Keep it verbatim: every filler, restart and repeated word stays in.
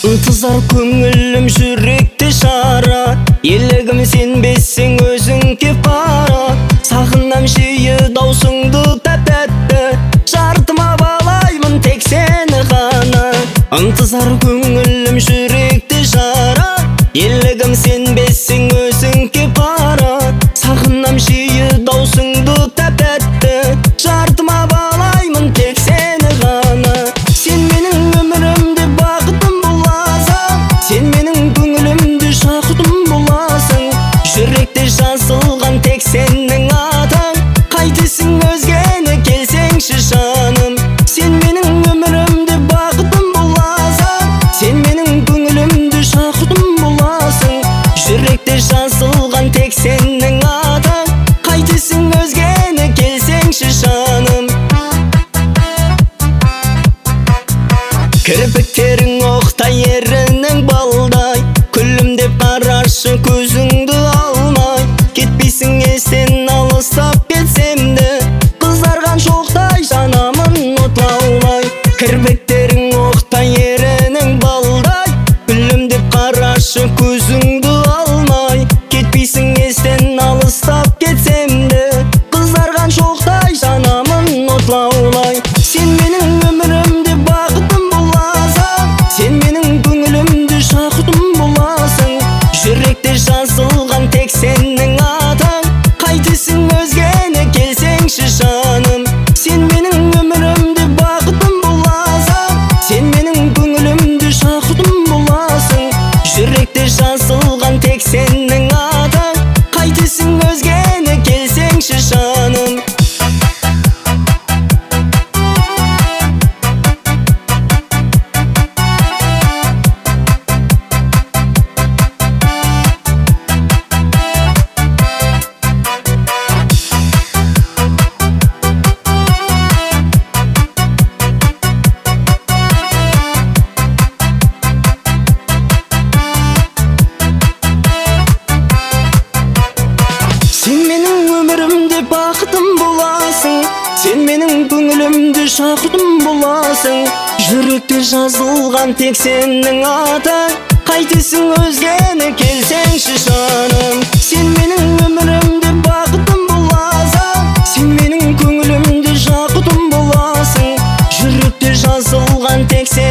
ынтызар көңілім жүректі жара, елігім сенбесең өзің кеп бара. Сағынам жиі даусыңды тәп-тәтті, жартыма балаймын тек сені ғана. Ынтызар көңілім жүректі жара, елігім сенбесең өзің кеп бара. Сағынам жиі даусыңды тәп-тәтті, жартыма балаймын тек сені ғана. Сен менің өмірімде бақытым боласың, сен менің көңілімде жақұтым боласың. Жүректе жазылған тек сенің атың, қайтесің өзгені келсеңші жаным. Сен менің өмірімде бақытым боласың, сен менің көңілімде жақұтым боласың. Жүректе жазылған тек сенің атың, қайтесің өзгені келсеңші жаным. Кірпіктерің оқтай, ерінің балдай, күлімдеп қарашы көзіңді алмай. Кетпейсің естен алыстап кетсем де, қызарған шоқтай жанамын от лаулай. Кірпіктерің оқтай, ерінің балдай, күлімдеп қарашы көзіңді алмай. Кетпейсің естен алыстап кетсем де, қызарған шоқтай жанамын от лаулай. Сен менің өмірімде бақытым боласың, сен менің көңілімде жақұтым боласың. Жүректе жазылған тек сенің атың, қайтесің өзгені келсеңші жаным. Сен менің өмірімде бақытым боласың, сен менің көңілімде жақұтым боласың. Жүректе жазылған тек сенің атың, қайтесің өзгені келсеңші жаным. Сен менің өмірімде бақытым боласың, сен менің көңілімде жақұтым боласың. Жүректе жазылған тек сенің атың, қайтесің өзгені келсеңші жаным. Сен менің өмірімде бақытым боласың, сен менің көңілімде жақұтым боласың. Жүректе жазылған тек сенің